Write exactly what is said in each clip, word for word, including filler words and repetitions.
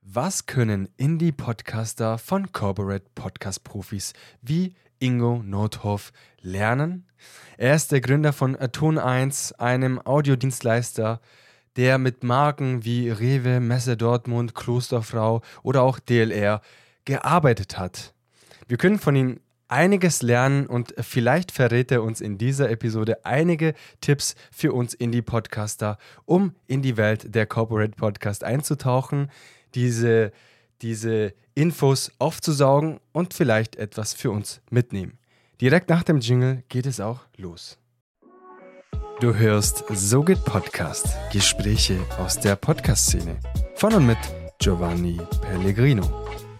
Was können Indie-Podcaster von Corporate-Podcast-Profis wie Ingo Nothoff lernen? Er ist der Gründer von Ton eins, einem Audiodienstleister, der mit Marken wie Rewe, Messe Dortmund, Klosterfrau oder auch D L R gearbeitet hat. Wir können von ihm einiges lernen und vielleicht verrät er uns in dieser Episode einige Tipps für uns Indie-Podcaster, um in die Welt der Corporate Podcast einzutauchen, diese, diese Infos aufzusaugen und vielleicht etwas für uns mitnehmen. Direkt nach dem Jingle geht es auch los. Du hörst So geht Podcast, Gespräche aus der Podcast-Szene. Von und mit Giovanni Pellegrino.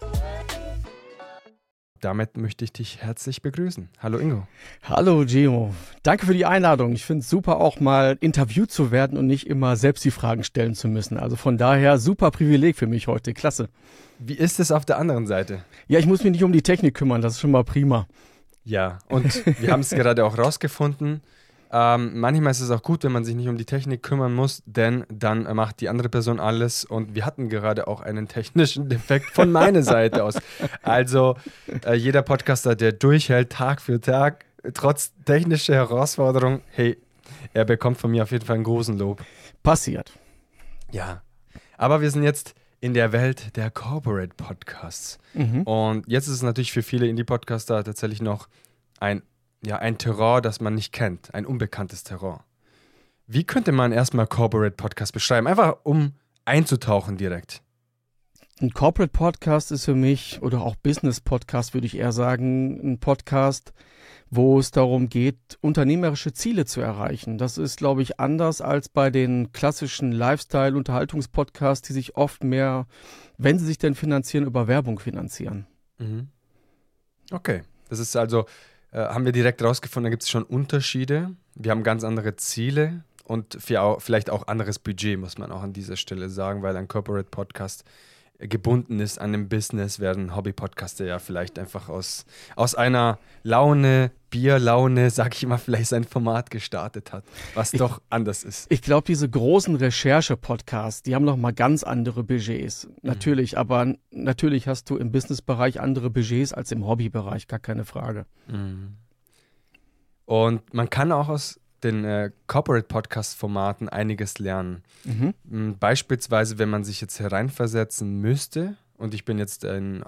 Damit möchte ich dich herzlich begrüßen. Hallo Ingo. Hallo Gio. Danke für die Einladung. Ich finde es super, auch mal interviewt zu werden und nicht immer selbst die Fragen stellen zu müssen. Also von daher super Privileg für mich heute. Klasse. Wie ist es auf der anderen Seite? Ja, ich muss mich nicht um die Technik kümmern. Das ist schon mal prima. Ja, und wir haben es gerade auch rausgefunden. Ähm, manchmal ist es auch gut, wenn man sich nicht um die Technik kümmern muss, denn dann äh, macht die andere Person alles und wir hatten gerade auch einen technischen Defekt von meiner Seite aus. Also äh, jeder Podcaster, der durchhält Tag für Tag, trotz technischer Herausforderung, hey, er bekommt von mir auf jeden Fall einen großen Lob. Passiert. Ja, aber wir sind jetzt in der Welt der Corporate Podcasts mhm. und jetzt ist es natürlich für viele Indie-Podcaster tatsächlich noch ein Ja, ein Terrain, das man nicht kennt, ein unbekanntes Terrain. Wie könnte man erstmal Corporate Podcast beschreiben? Einfach um einzutauchen direkt. Ein Corporate Podcast ist für mich, oder auch Business Podcast würde ich eher sagen, ein Podcast, wo es darum geht, unternehmerische Ziele zu erreichen. Das ist, glaube ich, anders als bei den klassischen Lifestyle-Unterhaltungspodcasts, die sich oft mehr, wenn sie sich denn finanzieren, über Werbung finanzieren. Mhm. Okay, das ist also... Äh, haben wir direkt rausgefunden, da gibt es schon Unterschiede. Wir haben ganz andere Ziele und für auch, vielleicht auch anderes Budget, muss man auch an dieser Stelle sagen, weil ein Corporate Podcast gebunden ist an dem Business, während ein Hobby-Podcaster ja vielleicht einfach aus, aus einer Laune, Bierlaune, sag ich mal, vielleicht sein Format gestartet hat, was ich, doch anders ist. Ich glaube, diese großen Recherche-Podcasts, die haben noch mal ganz andere Budgets. Mhm. Natürlich, aber natürlich hast du im Business-Bereich andere Budgets als im Hobby-Bereich, gar keine Frage. Mhm. Und man kann auch aus den äh, Corporate-Podcast-Formaten einiges lernen. Mhm. Beispielsweise, wenn man sich jetzt hereinversetzen müsste, und ich bin jetzt ein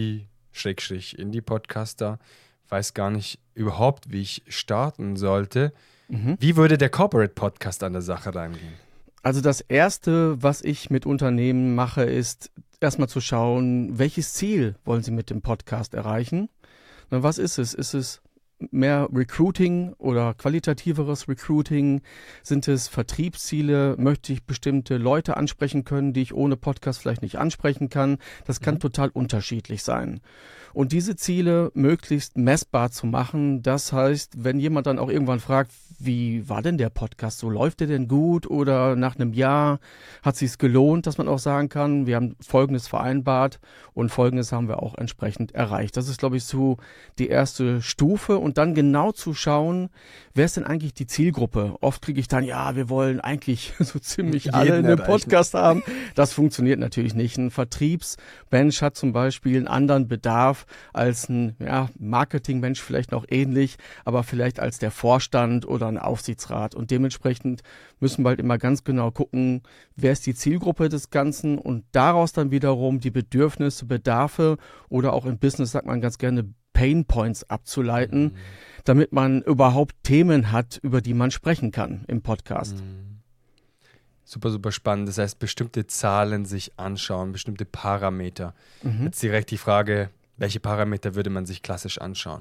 Hobby-Indie-Podcaster, weiß gar nicht überhaupt, wie ich starten sollte. Mhm. Wie würde der Corporate-Podcast an der Sache reingehen? Also das Erste, was ich mit Unternehmen mache, ist erstmal zu schauen, welches Ziel wollen sie mit dem Podcast erreichen? Na, was ist es? Ist es mehr Recruiting oder qualitativeres Recruiting? Sind es Vertriebsziele? Möchte ich bestimmte Leute ansprechen können, die ich ohne Podcast vielleicht nicht ansprechen kann? Das kann mhm. total unterschiedlich sein. Und diese Ziele möglichst messbar zu machen, das heißt, wenn jemand dann auch irgendwann fragt, wie war denn der Podcast so? Läuft der denn gut oder nach einem Jahr hat es sich gelohnt, dass man auch sagen kann, wir haben Folgendes vereinbart und Folgendes haben wir auch entsprechend erreicht. Das ist, glaube ich, so die erste Stufe und dann genau zu schauen, wer ist denn eigentlich die Zielgruppe? Oft kriege ich dann, ja, wir wollen eigentlich so ziemlich Jeden alle einen erreichen. Podcast haben. Das funktioniert natürlich nicht. Ein Vertriebsmensch hat zum Beispiel einen anderen Bedarf als ein ja, Marketingmensch, vielleicht noch ähnlich, aber vielleicht als der Vorstand oder ein Aufsichtsrat. Und dementsprechend müssen wir halt immer ganz genau gucken, wer ist die Zielgruppe des Ganzen und daraus dann wiederum die Bedürfnisse, Bedarfe oder auch im Business sagt man ganz gerne Pain Points abzuleiten, mhm. damit man überhaupt Themen hat, über die man sprechen kann im Podcast. Mhm. Super, super spannend. Das heißt, bestimmte Zahlen sich anschauen, bestimmte Parameter. Mhm. Jetzt direkt die Frage, welche Parameter würde man sich klassisch anschauen?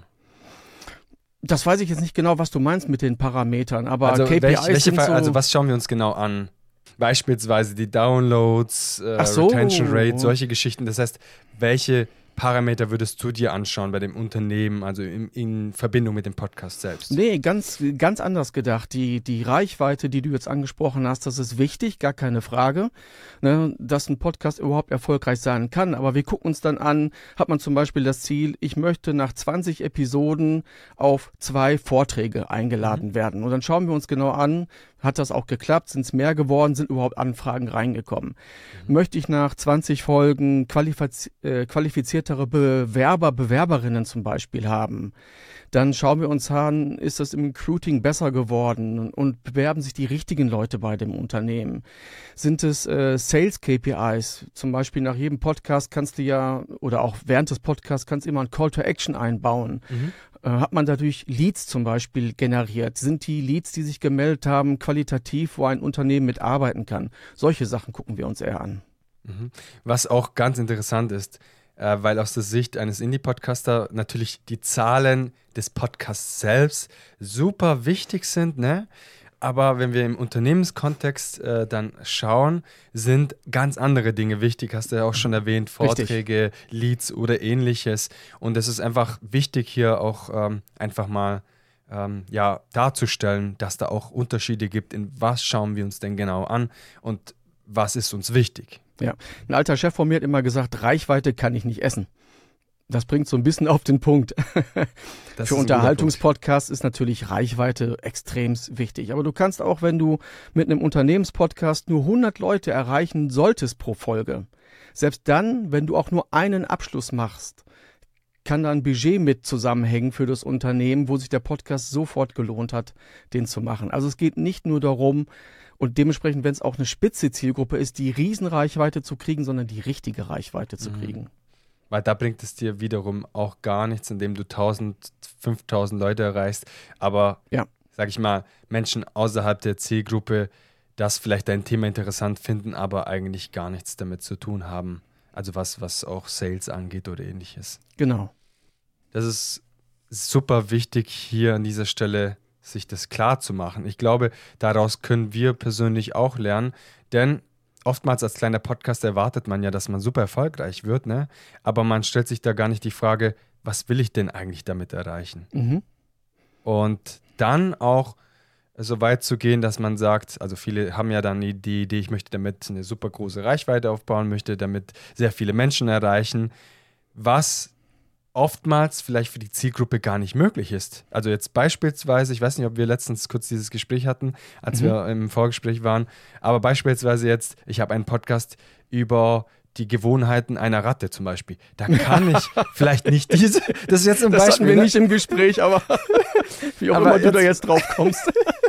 Das weiß ich jetzt nicht genau, was du meinst mit den Parametern, aber also K P Is welche, sind welche, so... Also was schauen wir uns genau an? Beispielsweise die Downloads, äh, so. Retention Rate, solche Geschichten. Das heißt, welche Parameter würdest du dir anschauen bei dem Unternehmen, also in, in Verbindung mit dem Podcast selbst? Nee, ganz, ganz anders gedacht. Die, die Reichweite, die du jetzt angesprochen hast, das ist wichtig, gar keine Frage, ne, dass ein Podcast überhaupt erfolgreich sein kann. Aber wir gucken uns dann an, hat man zum Beispiel das Ziel, ich möchte nach zwanzig Episoden auf zwei Vorträge eingeladen mhm. werden. Und dann schauen wir uns genau an, Hat das auch geklappt? Sind es mehr geworden? Sind überhaupt Anfragen reingekommen? Mhm. Möchte ich nach zwanzig Folgen qualifiz- äh, qualifiziertere Bewerber, Bewerberinnen zum Beispiel haben? Dann schauen wir uns an, ist das im Recruiting besser geworden und bewerben sich die richtigen Leute bei dem Unternehmen? Sind es äh, Sales-K P Is? Zum Beispiel nach jedem Podcast kannst du ja, oder auch während des Podcasts kannst du immer ein Call to Action einbauen. Mhm. Hat man dadurch Leads zum Beispiel generiert? Sind die Leads, die sich gemeldet haben, qualitativ, wo ein Unternehmen mitarbeiten kann? Solche Sachen gucken wir uns eher an. Was auch ganz interessant ist, äh, weil aus der Sicht eines Indie-Podcaster natürlich die Zahlen des Podcasts selbst super wichtig sind, ne? Aber wenn wir im Unternehmenskontext äh, dann schauen, sind ganz andere Dinge wichtig. Hast du ja auch schon erwähnt, Vorträge, Richtig. Leads oder ähnliches. Und es ist einfach wichtig, hier auch ähm, einfach mal ähm, ja, darzustellen, dass da auch Unterschiede gibt. In was schauen wir uns denn genau an und was ist uns wichtig? Ja, ein alter Chef von mir hat immer gesagt, Reichweite kann ich nicht essen. Das bringt so ein bisschen auf den Punkt. Für Unterhaltungspodcasts ist natürlich Reichweite extrem wichtig. Aber du kannst auch, wenn du mit einem Unternehmenspodcast nur hundert Leute erreichen solltest pro Folge, selbst dann, wenn du auch nur einen Abschluss machst, kann da ein Budget mit zusammenhängen für das Unternehmen, wo sich der Podcast sofort gelohnt hat, den zu machen. Also es geht nicht nur darum, und dementsprechend, wenn es auch eine spitze Zielgruppe ist, die Riesenreichweite zu kriegen, sondern die richtige Reichweite zu kriegen. Mhm. Weil da bringt es dir wiederum auch gar nichts, indem du tausend, fünftausend Leute erreichst. Aber, ja. sag ich mal, Menschen außerhalb der Zielgruppe, das vielleicht dein Thema interessant finden, aber eigentlich gar nichts damit zu tun haben. Also was, was auch Sales angeht oder ähnliches. Genau. Das ist super wichtig, hier an dieser Stelle sich das klar zu machen. Ich glaube, daraus können wir persönlich auch lernen, denn oftmals als kleiner Podcast erwartet man ja, dass man super erfolgreich wird, ne? Aber man stellt sich da gar nicht die Frage, was will ich denn eigentlich damit erreichen? Mhm. Und dann auch so weit zu gehen, dass man sagt, also viele haben ja dann die Idee, ich möchte damit eine super große Reichweite aufbauen, möchte damit sehr viele Menschen erreichen, was oftmals vielleicht für die Zielgruppe gar nicht möglich ist. Also jetzt beispielsweise, ich weiß nicht, ob wir letztens kurz dieses Gespräch hatten, als mhm. wir im Vorgespräch waren, aber beispielsweise jetzt, ich habe einen Podcast über die Gewohnheiten einer Ratte zum Beispiel. Da kann ich vielleicht nicht diese, das ist jetzt ein das Beispiel. Das hatten wir nicht im Gespräch, aber wie auch aber immer du jetzt, da jetzt drauf kommst.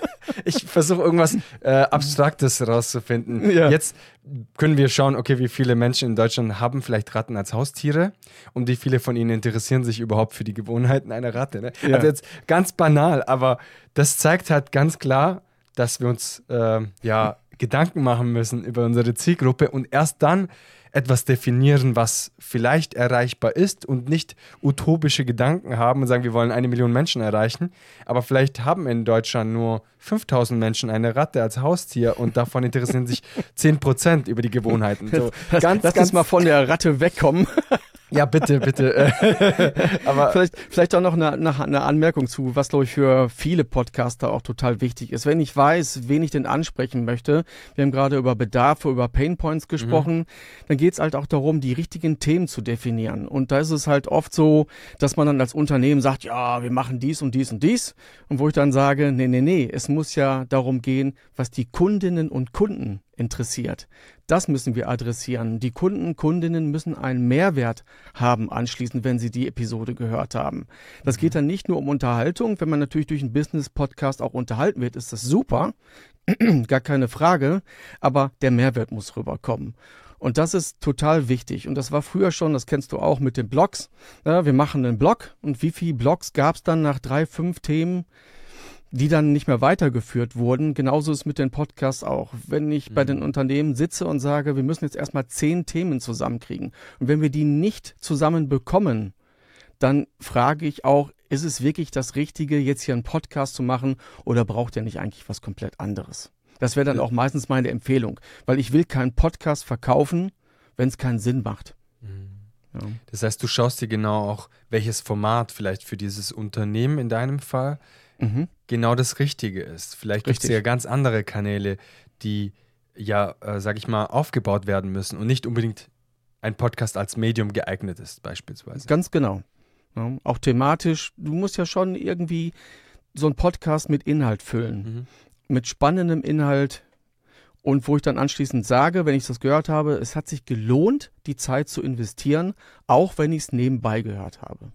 Ich versuche irgendwas äh, Abstraktes rauszufinden. Ja. Jetzt können wir schauen, okay, wie viele Menschen in Deutschland haben vielleicht Ratten als Haustiere und wie viele von ihnen interessieren sich überhaupt für die Gewohnheiten einer Ratte. Ne? Ja. Also jetzt ganz banal, aber das zeigt halt ganz klar, dass wir uns äh, ja, Gedanken machen müssen über unsere Zielgruppe und erst dann etwas definieren, was vielleicht erreichbar ist und nicht utopische Gedanken haben und sagen, wir wollen eine Million Menschen erreichen, aber vielleicht haben in Deutschland nur fünftausend Menschen eine Ratte als Haustier und davon interessieren sich zehn Prozent über die Gewohnheiten. So, ganz, Lass ganz uns mal von der Ratte wegkommen. Ja, bitte, bitte. Aber vielleicht, vielleicht auch noch eine, eine Anmerkung zu, was, glaube ich, für viele Podcaster auch total wichtig ist. Wenn ich weiß, wen ich denn ansprechen möchte, wir haben gerade über Bedarfe, über Painpoints gesprochen, mhm. dann geht es halt auch darum, die richtigen Themen zu definieren. Und da ist es halt oft so, dass man dann als Unternehmen sagt, ja, wir machen dies und dies und dies. Und wo ich dann sage, nee, nee, nee, es muss ja darum gehen, was die Kundinnen und Kunden interessiert. Das müssen wir adressieren. Die Kunden, Kundinnen müssen einen Mehrwert haben anschließend, wenn sie die Episode gehört haben. Das geht dann nicht nur um Unterhaltung. Wenn man natürlich durch einen Business-Podcast auch unterhalten wird, ist das super. Gar keine Frage. Aber der Mehrwert muss rüberkommen. Und das ist total wichtig. Und das war früher schon, das kennst du auch mit den Blogs. Ja, wir machen einen Blog. Und wie viele Blogs gab es dann nach drei, fünf Themen, die dann nicht mehr weitergeführt wurden? Genauso ist es mit den Podcasts auch. Wenn ich mhm. bei den Unternehmen sitze und sage, wir müssen jetzt erstmal zehn Themen zusammenkriegen. Und wenn wir die nicht zusammen bekommen, dann frage ich auch, ist es wirklich das Richtige, jetzt hier einen Podcast zu machen oder braucht ihr nicht eigentlich was komplett anderes? Das wäre dann auch meistens meine Empfehlung, weil ich will keinen Podcast verkaufen, wenn es keinen Sinn macht. Mhm. Ja. Das heißt, du schaust dir genau auch, welches Format vielleicht für dieses Unternehmen in deinem Fall Mhm. genau das Richtige ist. Vielleicht gibt es ja ganz andere Kanäle, die ja, äh, sag ich mal, aufgebaut werden müssen und nicht unbedingt ein Podcast als Medium geeignet ist, beispielsweise. Ganz genau. Ja, auch thematisch, du musst ja schon irgendwie so einen Podcast mit Inhalt füllen. Mhm. mit spannendem Inhalt und wo ich dann anschließend sage, wenn ich das gehört habe, es hat sich gelohnt, die Zeit zu investieren, auch wenn ich es nebenbei gehört habe.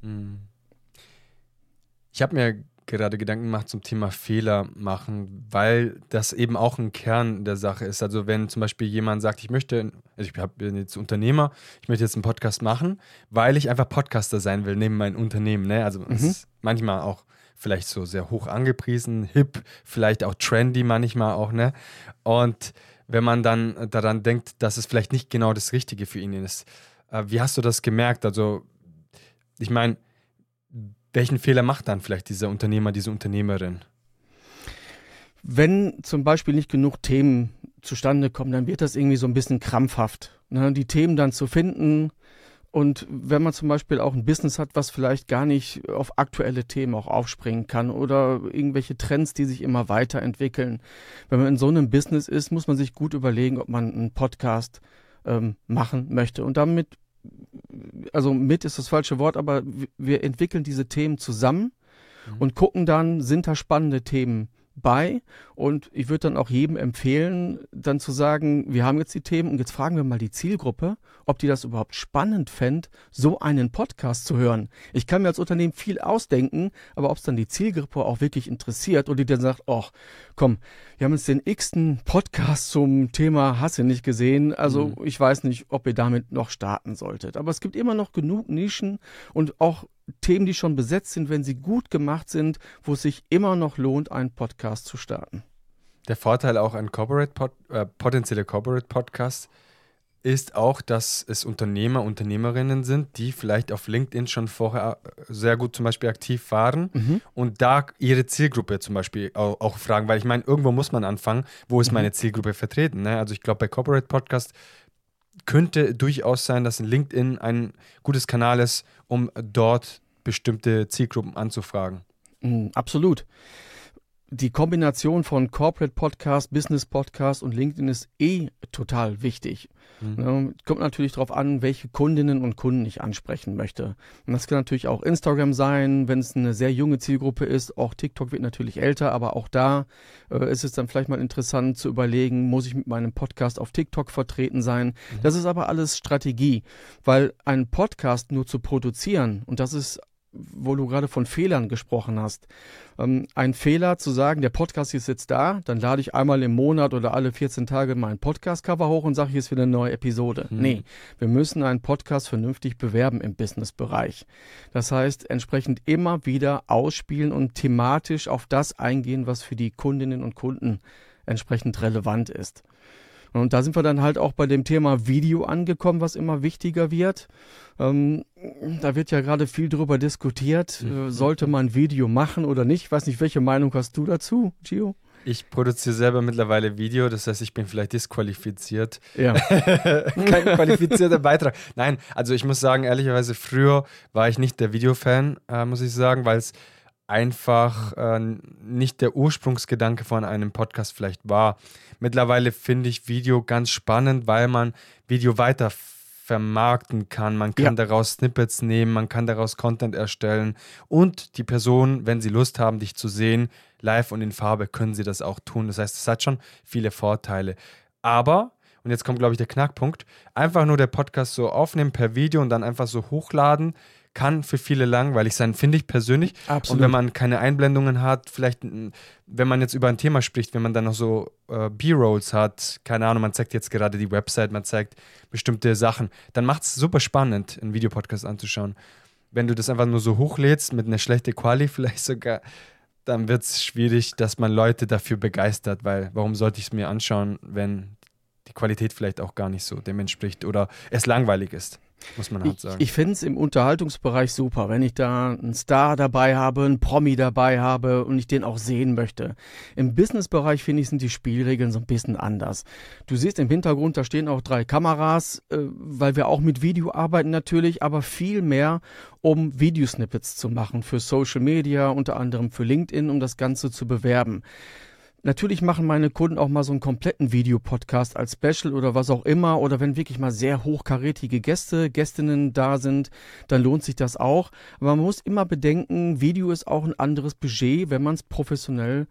Ich habe mir gerade Gedanken gemacht zum Thema Fehler machen, weil das eben auch ein Kern der Sache ist. Also wenn zum Beispiel jemand sagt, ich möchte, also ich hab, bin jetzt Unternehmer, ich möchte jetzt einen Podcast machen, weil ich einfach Podcaster sein will neben meinem Unternehmen. Ne? Also es Mhm. ist manchmal auch vielleicht so sehr hoch angepriesen, hip, vielleicht auch trendy manchmal auch. Ne? Und wenn man dann daran denkt, dass es vielleicht nicht genau das Richtige für ihn ist, äh, wie hast du das gemerkt? Also ich meine, welchen Fehler macht dann vielleicht dieser Unternehmer, diese Unternehmerin? Wenn zum Beispiel nicht genug Themen zustande kommen, dann wird das irgendwie so ein bisschen krampfhaft, ne? Die Themen dann zu finden. Und wenn man zum Beispiel auch ein Business hat, was vielleicht gar nicht auf aktuelle Themen auch aufspringen kann oder irgendwelche Trends, die sich immer weiterentwickeln. Wenn man in so einem Business ist, muss man sich gut überlegen, ob man einen Podcast ähm, machen möchte. Und damit, also mit ist das falsche Wort, aber wir entwickeln diese Themen zusammen mhm. und gucken dann, sind da spannende Themen bei, und ich würde dann auch jedem empfehlen, dann zu sagen, wir haben jetzt die Themen und jetzt fragen wir mal die Zielgruppe, ob die das überhaupt spannend fände, so einen Podcast zu hören. Ich kann mir als Unternehmen viel ausdenken, aber ob es dann die Zielgruppe auch wirklich interessiert oder die dann sagt, ach komm, wir haben jetzt den x-ten Podcast zum Thema Hasse nicht gesehen, also mhm. ich weiß nicht, ob ihr damit noch starten solltet. Aber es gibt immer noch genug Nischen und auch Themen, die schon besetzt sind, wenn sie gut gemacht sind, wo es sich immer noch lohnt, einen Podcast zu starten. Der Vorteil auch an Corporate Pod, äh, potenzielle Corporate Podcasts ist auch, dass es Unternehmer, Unternehmerinnen sind, die vielleicht auf LinkedIn schon vorher sehr gut zum Beispiel aktiv waren mhm. und da ihre Zielgruppe zum Beispiel auch, auch fragen, weil ich meine, irgendwo muss man anfangen, wo ist mhm. meine Zielgruppe vertreten. Ne? Also ich glaube, bei Corporate Podcast könnte durchaus sein, dass LinkedIn ein gutes Kanal ist, um dort bestimmte Zielgruppen anzufragen. Mhm, absolut. Die Kombination von Corporate Podcast, Business Podcast und LinkedIn ist eh total wichtig. Mhm. Ja, kommt natürlich darauf an, welche Kundinnen und Kunden ich ansprechen möchte. Und das kann natürlich auch Instagram sein, wenn es eine sehr junge Zielgruppe ist. Auch TikTok wird natürlich älter, aber auch da äh, ist es dann vielleicht mal interessant zu überlegen, muss ich mit meinem Podcast auf TikTok vertreten sein? Mhm. Das ist aber alles Strategie, weil einen Podcast nur zu produzieren, und das ist, wo du gerade von Fehlern gesprochen hast. Ähm, ein Fehler zu sagen, der Podcast ist jetzt da, dann lade ich einmal im Monat oder alle vierzehn Tage mein Podcast-Cover hoch und sage, hier ist wieder eine neue Episode. Hm. Nee, wir müssen einen Podcast vernünftig bewerben im Business-Bereich. Das heißt, entsprechend immer wieder ausspielen und thematisch auf das eingehen, was für die Kundinnen und Kunden entsprechend relevant ist. Und da sind wir dann halt auch bei dem Thema Video angekommen, was immer wichtiger wird. Ähm, da wird ja gerade viel drüber diskutiert, mhm. äh, sollte man Video machen oder nicht. Ich weiß nicht, welche Meinung hast du dazu, Gio? Ich produziere selber mittlerweile Video, das heißt, ich bin vielleicht disqualifiziert. Ja. Kein qualifizierter Beitrag. Nein, also ich muss sagen, ehrlicherweise, früher war ich nicht der Videofan, äh, muss ich sagen, weil es einfach äh, nicht der Ursprungsgedanke von einem Podcast vielleicht war. Mittlerweile finde ich Video ganz spannend, weil man Video weiter vermarkten kann. Man kann ja. daraus Snippets nehmen, man kann daraus Content erstellen und die Personen, wenn sie Lust haben, dich zu sehen, live und in Farbe, können sie das auch tun. Das heißt, es hat schon viele Vorteile. Aber, und jetzt kommt, glaube ich, der Knackpunkt, einfach nur der Podcast so aufnehmen per Video und dann einfach so hochladen, kann für viele langweilig sein, finde ich persönlich. Absolut. Und wenn man keine Einblendungen hat, vielleicht, wenn man jetzt über ein Thema spricht, wenn man dann noch so äh, B-Rolls hat, keine Ahnung, man zeigt jetzt gerade die Website, man zeigt bestimmte Sachen, dann macht es super spannend, einen Videopodcast anzuschauen. Wenn du das einfach nur so hochlädst, mit einer schlechten Quali vielleicht sogar, dann wird es schwierig, dass man Leute dafür begeistert, weil warum sollte ich es mir anschauen, wenn die Qualität vielleicht auch gar nicht so dem entspricht oder es langweilig ist. Muss man halt sagen. Ich, ich finde es im Unterhaltungsbereich super, wenn ich da einen Star dabei habe, einen Promi dabei habe und ich den auch sehen möchte. Im Businessbereich, finde ich, sind die Spielregeln so ein bisschen anders. Du siehst im Hintergrund, da stehen auch drei Kameras, äh, weil wir auch mit Video arbeiten natürlich, aber viel mehr, um Videosnippets zu machen für Social Media, unter anderem für LinkedIn, um das Ganze zu bewerben. Natürlich machen meine Kunden auch mal so einen kompletten Videopodcast als Special oder was auch immer, oder wenn wirklich mal sehr hochkarätige Gäste, Gästinnen da sind, dann lohnt sich das auch. Aber man muss immer bedenken, Video ist auch ein anderes Budget, wenn man es professionell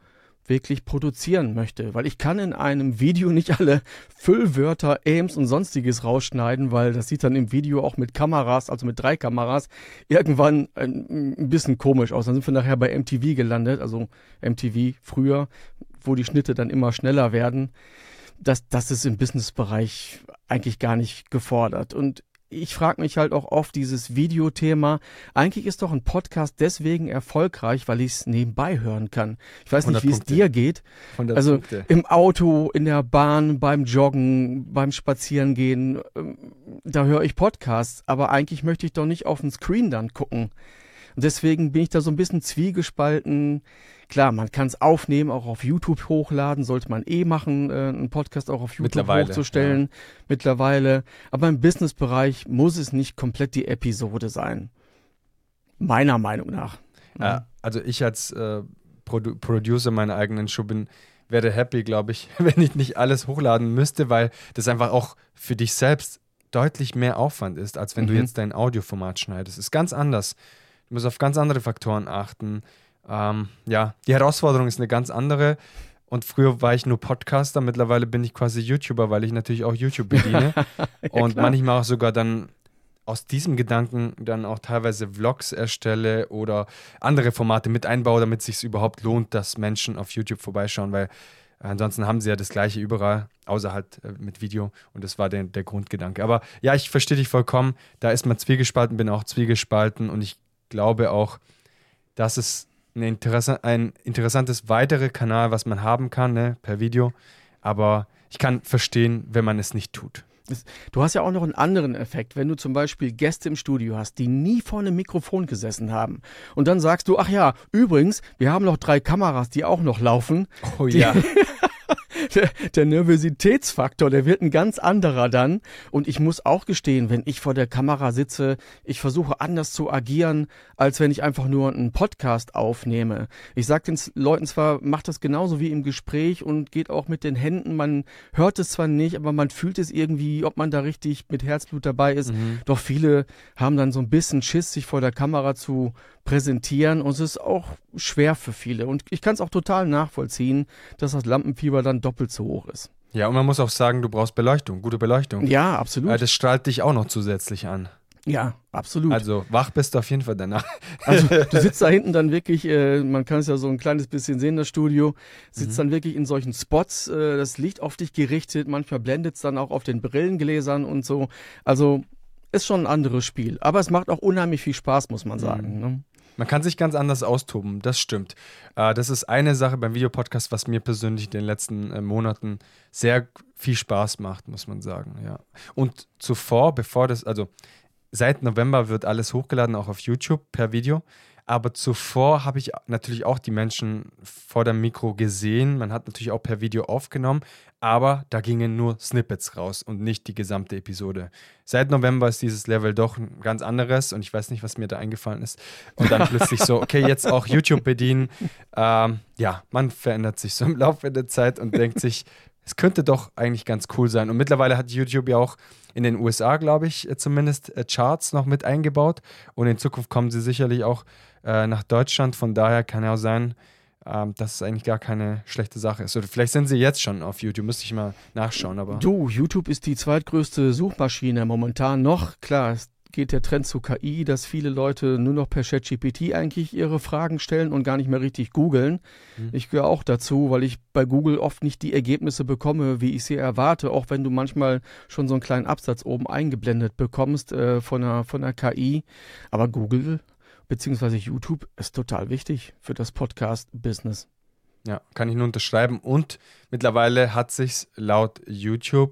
wirklich produzieren möchte. Weil ich kann in einem Video nicht alle Füllwörter, Aims und sonstiges rausschneiden, weil das sieht dann im Video auch mit Kameras, also mit drei Kameras, irgendwann ein, ein bisschen komisch aus. Dann sind wir nachher bei M T V gelandet, also M T V früher, wo die Schnitte dann immer schneller werden. Das, das ist im Businessbereich eigentlich gar nicht gefordert. Und ich frage mich halt auch oft dieses Videothema. Eigentlich ist doch ein Podcast deswegen erfolgreich, weil ich es nebenbei hören kann. Ich weiß nicht, wie es dir geht. Also Punkte. Im Auto, in der Bahn, beim Joggen, beim Spazierengehen, da höre ich Podcasts. Aber eigentlich möchte ich doch nicht auf den Screen dann gucken. Und deswegen bin ich da so ein bisschen zwiegespalten. Klar, man kann es aufnehmen, auch auf YouTube hochladen, sollte man eh machen, äh, einen Podcast auch auf YouTube hochzustellen, ja. mittlerweile. Aber im Businessbereich muss es nicht komplett die Episode sein. Meiner Meinung nach. Ja. Äh, also ich als äh, Produ- Producer meiner eigenen Show bin, wäre happy, glaube ich, wenn ich nicht alles hochladen müsste, weil das einfach auch für dich selbst deutlich mehr Aufwand ist, als wenn mhm. du jetzt dein Audioformat schneidest. Das ist ganz anders. Du musst auf ganz andere Faktoren achten. Ähm, ja, die Herausforderung ist eine ganz andere. Und früher war ich nur Podcaster, mittlerweile bin ich quasi YouTuber, weil ich natürlich auch YouTube bediene. ja, und klar. manchmal auch sogar dann aus diesem Gedanken dann auch teilweise Vlogs erstelle oder andere Formate mit einbaue, damit es sich überhaupt lohnt, dass Menschen auf YouTube vorbeischauen, weil ansonsten haben sie ja das Gleiche überall, außer halt äh, mit Video. Und das war der, der Grundgedanke. Aber ja, ich verstehe dich vollkommen. Da ist man zwiegespalten, bin auch zwiegespalten. Und ich glaube auch, dass es eine Interesse, ein interessantes weiterer Kanal, was man haben kann, ne, per Video. Aber ich kann verstehen, wenn man es nicht tut. Du hast ja auch noch einen anderen Effekt, wenn du zum Beispiel Gäste im Studio hast, die nie vor einem Mikrofon gesessen haben. Und dann sagst du, ach ja, übrigens, wir haben noch drei Kameras, die auch noch laufen. Oh ja. Der, der Nervositätsfaktor, der wird ein ganz anderer dann. Und ich muss auch gestehen, wenn ich vor der Kamera sitze, ich versuche anders zu agieren, als wenn ich einfach nur einen Podcast aufnehme. Ich sage den Leuten zwar, macht das genauso wie im Gespräch und geht auch mit den Händen. Man hört es zwar nicht, aber man fühlt es irgendwie, ob man da richtig mit Herzblut dabei ist. Mhm. Doch viele haben dann so ein bisschen Schiss, sich vor der Kamera zu präsentieren. Und es ist auch schwer für viele. Und ich kann es auch total nachvollziehen, dass das Lampenfieber dann doppelt so hoch ist. Ja, und man muss auch sagen, du brauchst Beleuchtung, gute Beleuchtung. Ja, absolut. Das strahlt dich auch noch zusätzlich an. Ja, absolut. Also wach bist du auf jeden Fall danach. Also du sitzt da hinten dann wirklich, äh, man kann es ja so ein kleines bisschen sehen, das Studio, sitzt mhm. dann wirklich in solchen Spots, äh, das Licht auf dich gerichtet, manchmal blendet es dann auch auf den Brillengläsern und so. Also ist schon ein anderes Spiel. Aber es macht auch unheimlich viel Spaß, muss man sagen. Mhm. Ne? Man kann sich ganz anders austoben, das stimmt. Äh, das ist eine Sache beim Videopodcast, was mir persönlich in den letzten äh, Monaten sehr viel Spaß macht, muss man sagen. Ja. Und zuvor, bevor das, also seit November wird alles hochgeladen, auch auf YouTube per Video. Aber zuvor habe ich natürlich auch die Menschen vor dem Mikro gesehen. Man hat natürlich auch per Video aufgenommen, aber da gingen nur Snippets raus und nicht die gesamte Episode. Seit November ist dieses Level doch ein ganz anderes und ich weiß nicht, was mir da eingefallen ist. Und dann plötzlich so, okay, jetzt auch YouTube bedienen. Ähm, ja, man verändert sich so im Laufe der Zeit und denkt sich, es könnte doch eigentlich ganz cool sein. Und mittlerweile hat YouTube ja auch in den U S A, glaube ich, zumindest Charts noch mit eingebaut. Und in Zukunft kommen sie sicherlich auch äh, nach Deutschland. Von daher kann ja auch sein, ähm, dass es eigentlich gar keine schlechte Sache ist. Oder vielleicht sind sie jetzt schon auf YouTube, müsste ich mal nachschauen. Aber du, YouTube ist die zweitgrößte Suchmaschine momentan noch. Klar, es geht der Trend zu K I, dass viele Leute nur noch per ChatGPT eigentlich ihre Fragen stellen und gar nicht mehr richtig googeln. Mhm. Ich gehöre auch dazu, weil ich bei Google oft nicht die Ergebnisse bekomme, wie ich sie erwarte, auch wenn du manchmal schon so einen kleinen Absatz oben eingeblendet bekommst äh, von einer, von einer K I. Aber Google bzw. YouTube ist total wichtig für das Podcast-Business. Ja, kann ich nur unterschreiben. Und mittlerweile hat sich laut YouTube,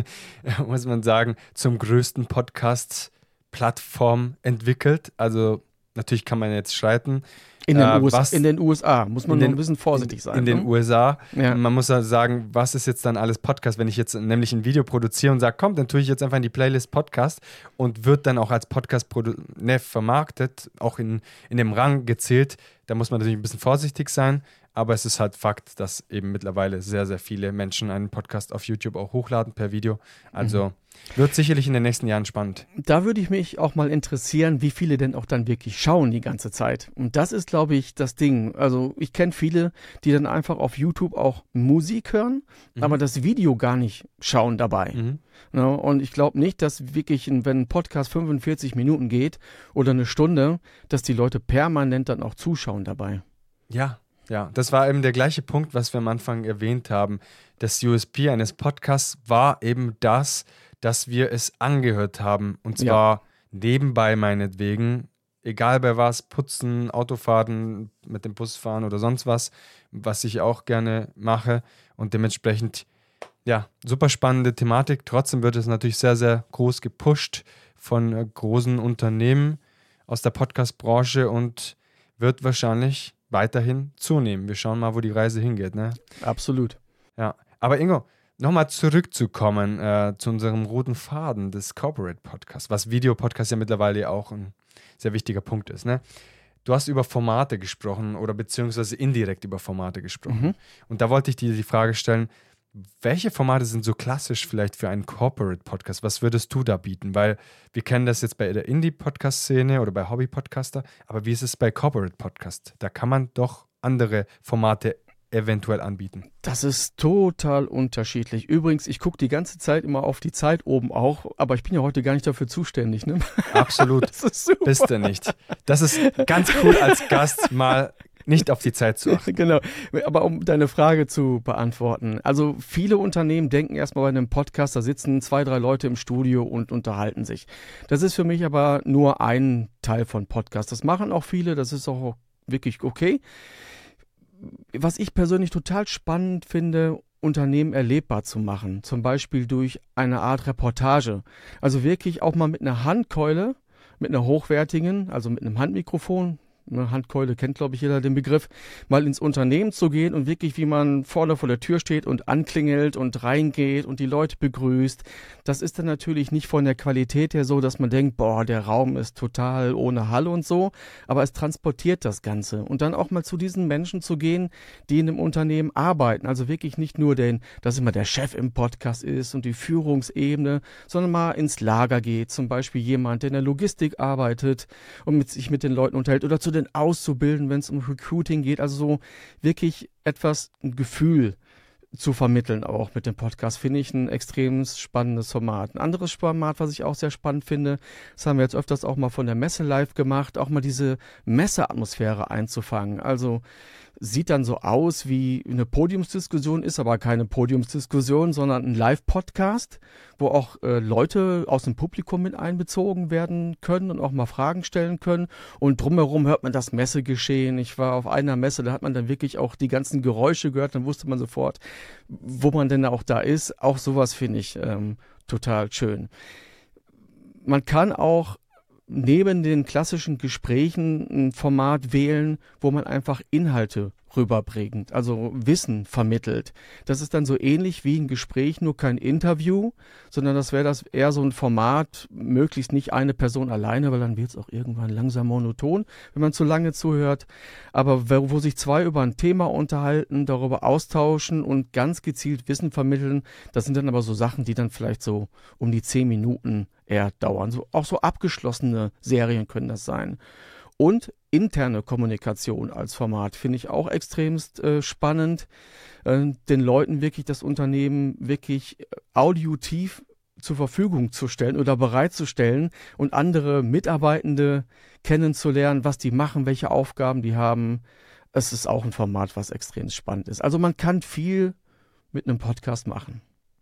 muss man sagen, zum größten Podcast Plattform entwickelt. Also natürlich kann man jetzt streiten. In den, äh, U S A, was, in den U S A muss man noch den, ein bisschen vorsichtig in, sein. In ne? den U S A. Ja. Man muss ja sagen, was ist jetzt dann alles Podcast? Wenn ich jetzt nämlich ein Video produziere und sage, komm, dann tue ich jetzt einfach in die Playlist Podcast und wird dann auch als Podcast produ- ne, vermarktet, auch in, in dem Rang gezählt. Da muss man natürlich ein bisschen vorsichtig sein. aber es ist halt Fakt, dass eben mittlerweile sehr, sehr viele Menschen einen Podcast auf YouTube auch hochladen per Video. Also mhm. wird sicherlich in den nächsten Jahren spannend. Da würde ich mich auch mal interessieren, wie viele denn auch dann wirklich schauen die ganze Zeit. Und das ist, glaube ich, das Ding. Also ich kenne viele, die dann einfach auf YouTube auch Musik hören, mhm. aber das Video gar nicht schauen dabei. Mhm. Ja, und ich glaube nicht, dass wirklich, wenn ein Podcast fünfundvierzig Minuten geht oder eine Stunde, dass die Leute permanent dann auch zuschauen dabei. Ja, ja, das war eben der gleiche Punkt, was wir am Anfang erwähnt haben. Das U S P eines Podcasts war eben das, dass wir es angehört haben. Und zwar ja. nebenbei meinetwegen, egal bei was, putzen, Autofahren, mit dem Bus fahren oder sonst was, was ich auch gerne mache. Und dementsprechend, ja, super spannende Thematik. Trotzdem wird es natürlich sehr, sehr groß gepusht von äh, großen Unternehmen aus der Podcast-Branche und wird wahrscheinlich weiterhin zunehmen. Wir schauen mal, wo die Reise hingeht. Ne? Absolut. Ja, aber Ingo, nochmal zurückzukommen äh, zu unserem roten Faden des Corporate Podcasts, was Videopodcast ja mittlerweile auch ein sehr wichtiger Punkt ist. Ne? Du hast über Formate gesprochen oder beziehungsweise indirekt über Formate gesprochen. Mhm. Und da wollte ich dir die Frage stellen, welche Formate sind so klassisch vielleicht für einen Corporate-Podcast? Was würdest du da bieten? Weil wir kennen das jetzt bei der Indie-Podcast-Szene oder bei Hobby-Podcaster, aber wie ist es bei Corporate-Podcast? Da kann man doch andere Formate eventuell anbieten. Das ist total unterschiedlich. Übrigens, ich gucke die ganze Zeit immer auf die Zeit oben auch, aber ich bin ja heute gar nicht dafür zuständig. Ne? Absolut. Das ist super. Bist du nicht. Das ist ganz cool als Gast mal nicht auf die Zeit zu achten. Genau, aber um deine Frage zu beantworten. Also viele Unternehmen denken erstmal bei einem Podcast, da sitzen zwei, drei Leute im Studio und unterhalten sich. Das ist für mich aber nur ein Teil von Podcast. Das machen auch viele, das ist auch wirklich okay. Was ich persönlich total spannend finde, Unternehmen erlebbar zu machen. Zum Beispiel durch eine Art Reportage. Also wirklich auch mal mit einer Handkeule, mit einer hochwertigen, also mit einem Handmikrofon, eine Handkeule kennt, glaube ich, jeder den Begriff, mal ins Unternehmen zu gehen und wirklich, wie man vorne vor der Tür steht und anklingelt und reingeht und die Leute begrüßt. Das ist dann natürlich nicht von der Qualität her so, dass man denkt, boah, der Raum ist total ohne Hall und so, aber es transportiert das Ganze. Und dann auch mal zu diesen Menschen zu gehen, die in einem Unternehmen arbeiten. Also wirklich nicht nur den, dass immer der Chef im Podcast ist und die Führungsebene, sondern mal ins Lager geht. Zum Beispiel jemand, der in der Logistik arbeitet und mit sich mit den Leuten unterhält oder zu den Auszubildenden, wenn es um Recruiting geht, also so wirklich etwas, ein Gefühl zu vermitteln auch mit dem Podcast, finde ich ein extrem spannendes Format. Ein anderes Format, was ich auch sehr spannend finde, das haben wir jetzt öfters auch mal von der Messe live gemacht, auch mal diese Messeatmosphäre einzufangen. Also sieht dann so aus wie eine Podiumsdiskussion, ist aber keine Podiumsdiskussion, sondern ein Live-Podcast, wo auch äh, Leute aus dem Publikum mit einbezogen werden können und auch mal Fragen stellen können. Und drumherum hört man das Messegeschehen. Ich war auf einer Messe, da hat man dann wirklich auch die ganzen Geräusche gehört, dann wusste man sofort, wo man denn auch da ist. Auch sowas finde ich ähm, total schön. Man kann auch neben den klassischen Gesprächen ein Format wählen, wo man einfach Inhalte rüberbringt, also Wissen vermittelt. Das ist dann so ähnlich wie ein Gespräch, nur kein Interview, sondern das wäre das eher so ein Format, möglichst nicht eine Person alleine, weil dann wird es auch irgendwann langsam monoton, wenn man zu lange zuhört. Aber wo, wo sich zwei über ein Thema unterhalten, darüber austauschen und ganz gezielt Wissen vermitteln, das sind dann aber so Sachen, die dann vielleicht so um die zehn Minuten eher dauern. So, auch so abgeschlossene Serien können das sein. Und interne Kommunikation als Format finde ich auch extremst äh, spannend, äh, den Leuten wirklich das Unternehmen wirklich audiotief zur Verfügung zu stellen oder bereitzustellen und andere Mitarbeitende kennenzulernen, was die machen, welche Aufgaben die haben. Es ist auch ein Format, was extrem spannend ist. Also man kann viel mit einem Podcast machen.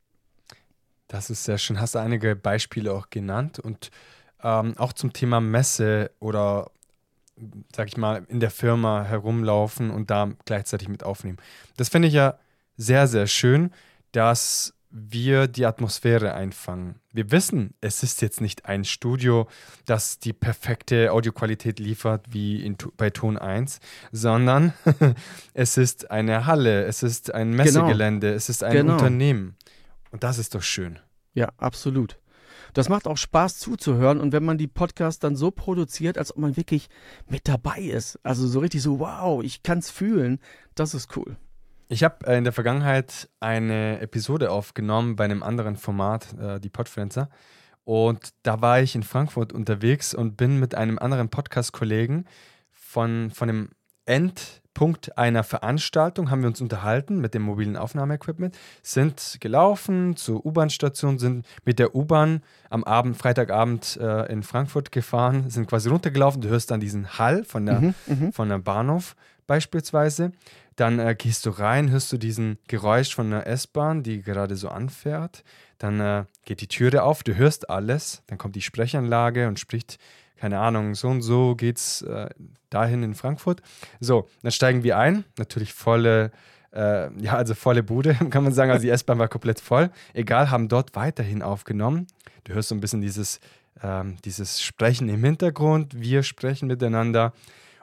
Das ist sehr schön. Hast du einige Beispiele auch genannt und ähm, auch zum Thema Messe oder sag ich mal, in der Firma herumlaufen und da gleichzeitig mit aufnehmen. Das finde ich ja sehr, sehr schön, dass wir die Atmosphäre einfangen. Wir wissen, es ist jetzt nicht ein Studio, das die perfekte Audioqualität liefert wie in, bei Ton eins, sondern es ist eine Halle, es ist ein Messegelände, genau. Es ist ein genau. Unternehmen. Und das ist doch schön. Ja, absolut. Das macht auch Spaß zuzuhören und wenn man die Podcasts dann so produziert, als ob man wirklich mit dabei ist, also so richtig so, wow, ich kann es fühlen, das ist cool. Ich habe äh, in der Vergangenheit eine Episode aufgenommen bei einem anderen Format, äh, die Podfluencer. Und da war ich in Frankfurt unterwegs und bin mit einem anderen Podcast-Kollegen von, von dem Endpunkt einer Veranstaltung, haben wir uns unterhalten mit dem mobilen Aufnahmeequipment, sind gelaufen zur U-Bahn-Station, sind mit der U-Bahn am Abend, Freitagabend äh, in Frankfurt gefahren, sind quasi runtergelaufen. Du hörst dann diesen Hall von der, mhm, von der Bahnhof beispielsweise. Dann äh, gehst du rein, hörst du diesen Geräusch von der S-Bahn, die gerade so anfährt. Dann äh, geht die Türe auf, du hörst alles. Dann kommt die Sprechanlage und spricht, keine Ahnung, so und so geht's äh, dahin in Frankfurt. So, dann steigen wir ein. Natürlich volle, äh, ja, also volle Bude, kann man sagen. Also die S-Bahn war komplett voll. Egal, haben dort weiterhin aufgenommen. Du hörst so ein bisschen dieses, ähm, dieses Sprechen im Hintergrund. Wir sprechen miteinander.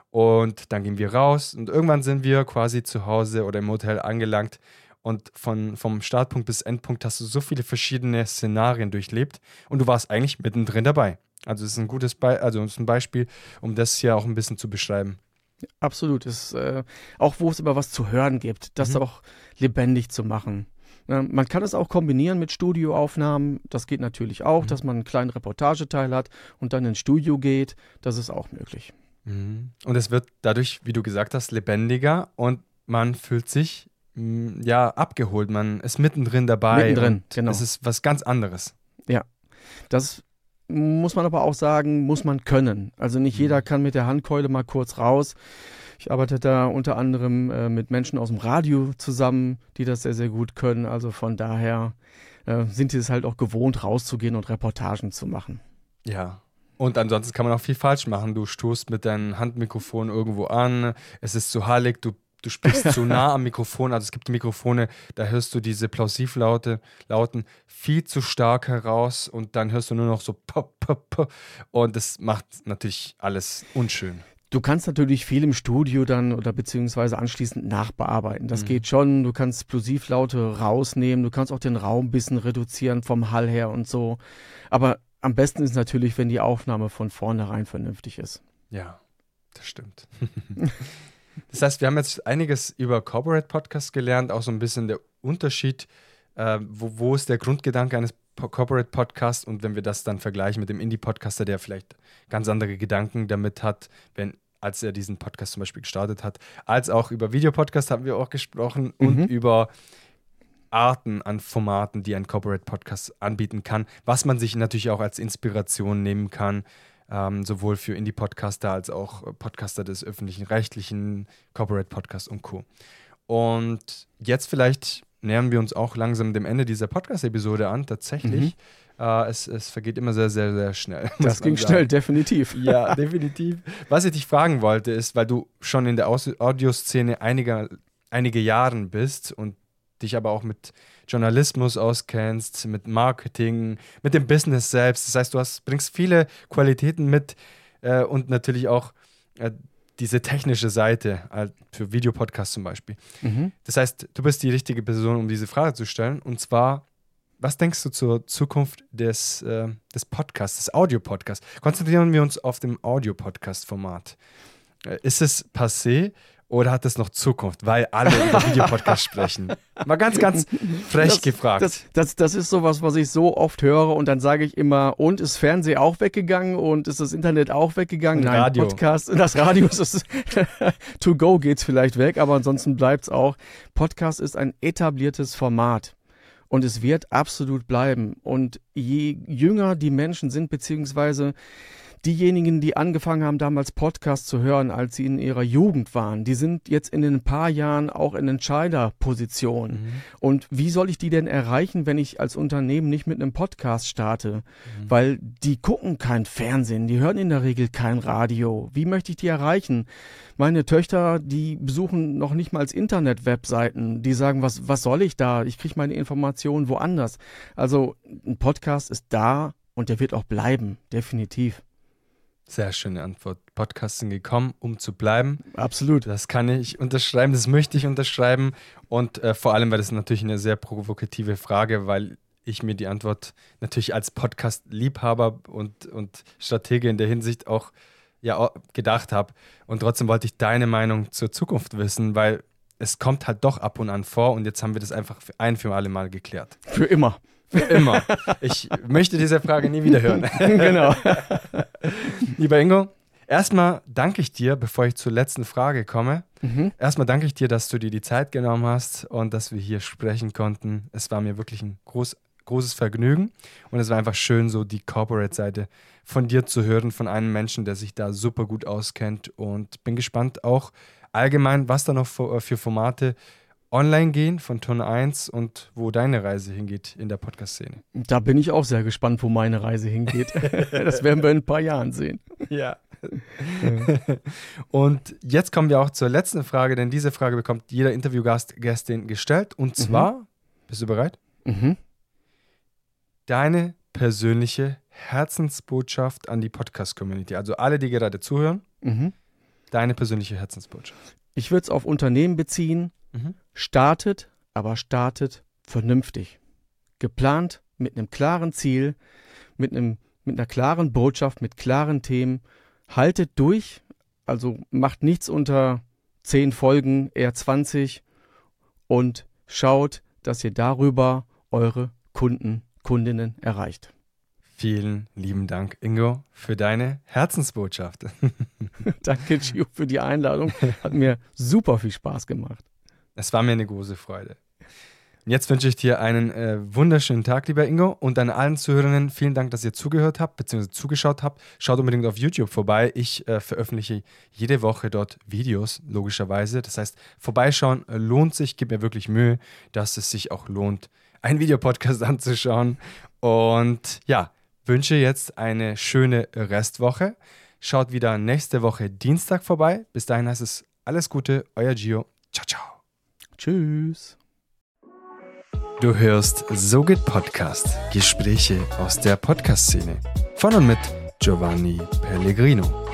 Und dann gehen wir raus und irgendwann sind wir quasi zu Hause oder im Hotel angelangt und von, vom Startpunkt bis Endpunkt hast du so viele verschiedene Szenarien durchlebt und du warst eigentlich mittendrin dabei. Also es ist ein gutes Be- also es ist ein Beispiel, um das hier auch ein bisschen zu beschreiben. Absolut, ist, äh, auch wo es immer was zu hören gibt, das mhm. auch lebendig zu machen. Ja, man kann es auch kombinieren mit Studioaufnahmen, das geht natürlich auch, mhm. dass man einen kleinen Reportageteil hat und dann ins Studio geht, das ist auch möglich. Und es wird dadurch, wie du gesagt hast, lebendiger und man fühlt sich mh, ja abgeholt. Man ist mittendrin dabei. Mittendrin, genau. Es ist was ganz anderes. Ja, das muss man aber auch sagen, muss man können. Also nicht mhm. jeder kann mit der Handkeule mal kurz raus. Ich arbeite da unter anderem äh, mit Menschen aus dem Radio zusammen, die das sehr, sehr gut können. Also von daher äh, sind die es halt auch gewohnt, rauszugehen und Reportagen zu machen. Ja. Und ansonsten kann man auch viel falsch machen. Du stoßt mit deinem Handmikrofon irgendwo an, es ist zu hallig, du, du sprichst zu nah am Mikrofon. Also es gibt Mikrofone, da hörst du diese Plosivlaute Lauten viel zu stark heraus und dann hörst du nur noch so pop, pop, pop. Und das macht natürlich alles unschön. Du kannst natürlich viel im Studio dann oder beziehungsweise anschließend nachbearbeiten. Das mhm. geht schon. Du kannst Plosivlaute rausnehmen, du kannst auch den Raum ein bisschen reduzieren vom Hall her und so. Aber am besten ist natürlich, wenn die Aufnahme von vornherein vernünftig ist. Ja, das stimmt. Das heißt, wir haben jetzt einiges über Corporate Podcasts gelernt, auch so ein bisschen der Unterschied, äh, wo, wo ist der Grundgedanke eines Corporate Podcasts und wenn wir das dann vergleichen mit dem Indie-Podcaster, der vielleicht ganz andere Gedanken damit hat, wenn als er diesen Podcast zum Beispiel gestartet hat, als auch über Videopodcast haben wir auch gesprochen mhm. und über Arten an Formaten, die ein Corporate Podcast anbieten kann, was man sich natürlich auch als Inspiration nehmen kann, ähm, sowohl für Indie-Podcaster als auch Podcaster des öffentlichen, rechtlichen, Corporate Podcasts und Co. Und jetzt vielleicht nähern wir uns auch langsam dem Ende dieser Podcast-Episode an. Tatsächlich, mhm. äh, es, es vergeht immer sehr, sehr, sehr schnell. Das ging sagen. schnell, definitiv. Ja, definitiv. Was ich dich fragen wollte, ist, weil du schon in der Aus- Audioszene einige, einige Jahren bist und dich aber auch mit Journalismus auskennst, mit Marketing, mit dem Business selbst. Das heißt, du hast, bringst viele Qualitäten mit äh, und natürlich auch äh, diese technische Seite äh, für Videopodcasts zum Beispiel. Mhm. Das heißt, du bist die richtige Person, um diese Frage zu stellen. Und zwar, was denkst du zur Zukunft des, äh, des Podcasts, des Audio-Podcasts? Konzentrieren wir uns auf dem Audio-Podcast-Format. Äh, ist es passé? Oder hat es noch Zukunft, weil alle über Videopodcasts sprechen? Mal ganz, ganz frech das, gefragt. Das, das, das ist sowas, was ich so oft höre und dann sage ich immer, und ist Fernsehen auch weggegangen und ist das Internet auch weggegangen? Und Nein, Radio. Podcast, das Radio ist es, to go geht's vielleicht weg, aber ansonsten bleibt's auch. Podcast ist ein etabliertes Format. Und es wird absolut bleiben. Und je jünger die Menschen sind, beziehungsweise diejenigen, die angefangen haben, damals Podcasts zu hören, als sie in ihrer Jugend waren, die sind jetzt in ein paar Jahren auch in Entscheiderpositionen. Mhm. Und wie soll ich die denn erreichen, wenn ich als Unternehmen nicht mit einem Podcast starte? Mhm. Weil die gucken kein Fernsehen, die hören in der Regel kein Radio. Wie möchte ich die erreichen? Meine Töchter, die besuchen noch nicht mal Internet-Webseiten. Die sagen, was, was soll ich da? Ich kriege meine Informationen woanders. Also ein Podcast ist da und der wird auch bleiben, definitiv. Sehr schöne Antwort. Podcasts sind gekommen, um zu bleiben. Absolut. Das kann ich unterschreiben, das möchte ich unterschreiben. Und äh, vor allem, weil das natürlich eine sehr provokative Frage, weil ich mir die Antwort natürlich als Podcast-Liebhaber und, und Stratege in der Hinsicht auch ja, gedacht habe. Und trotzdem wollte ich deine Meinung zur Zukunft wissen, weil es kommt halt doch ab und an vor und jetzt haben wir das einfach für ein für alle Mal geklärt. Für immer. Für immer. Ich möchte diese Frage nie wieder hören. Genau. Lieber Ingo, erstmal danke ich dir, bevor ich zur letzten Frage komme. Mhm. Erstmal danke ich dir, dass du dir die Zeit genommen hast und dass wir hier sprechen konnten. Es war mir wirklich ein groß, großes Vergnügen und es war einfach schön, so die Corporate-Seite von dir zu hören, von einem Menschen, der sich da super gut auskennt, und bin gespannt auch allgemein, was da noch für, für Formate online gehen von Ton eins und wo deine Reise hingeht in der Podcast-Szene. Da bin ich auch sehr gespannt, wo meine Reise hingeht. Das werden wir in ein paar Jahren sehen. Ja. Und jetzt kommen wir auch zur letzten Frage, denn diese Frage bekommt jeder Interviewgast Gästin gestellt. Und zwar, mhm. bist du bereit? Mhm. Deine persönliche Herzensbotschaft an die Podcast-Community. Also alle, die gerade zuhören, mhm. deine persönliche Herzensbotschaft. Ich würde es auf Unternehmen beziehen. Mhm. Startet, aber startet vernünftig. Geplant, mit einem klaren Ziel, mit, einem, mit einer klaren Botschaft, mit klaren Themen. Haltet durch, also macht nichts unter zehn Folgen, eher zwanzig, und schaut, dass ihr darüber eure Kunden, Kundinnen erreicht. Vielen lieben Dank, Ingo, für deine Herzensbotschaft. Danke, Gio, für die Einladung. Hat mir super viel Spaß gemacht. Es war mir eine große Freude. Und jetzt wünsche ich dir einen äh, wunderschönen Tag, lieber Ingo, und an allen Zuhörerinnen vielen Dank, dass ihr zugehört habt bzw. zugeschaut habt. Schaut unbedingt auf YouTube vorbei. Ich äh, veröffentliche jede Woche dort Videos, logischerweise. Das heißt, vorbeischauen äh, lohnt sich. Gib mir wirklich Mühe, dass es sich auch lohnt, einen Videopodcast anzuschauen. Und ja, wünsche jetzt eine schöne Restwoche. Schaut wieder nächste Woche Dienstag vorbei. Bis dahin heißt es alles Gute, euer Gio. Ciao, ciao. Tschüss. Du hörst So geht Podcast. Gespräche aus der Podcast-Szene. Von und mit Giovanni Pellegrino.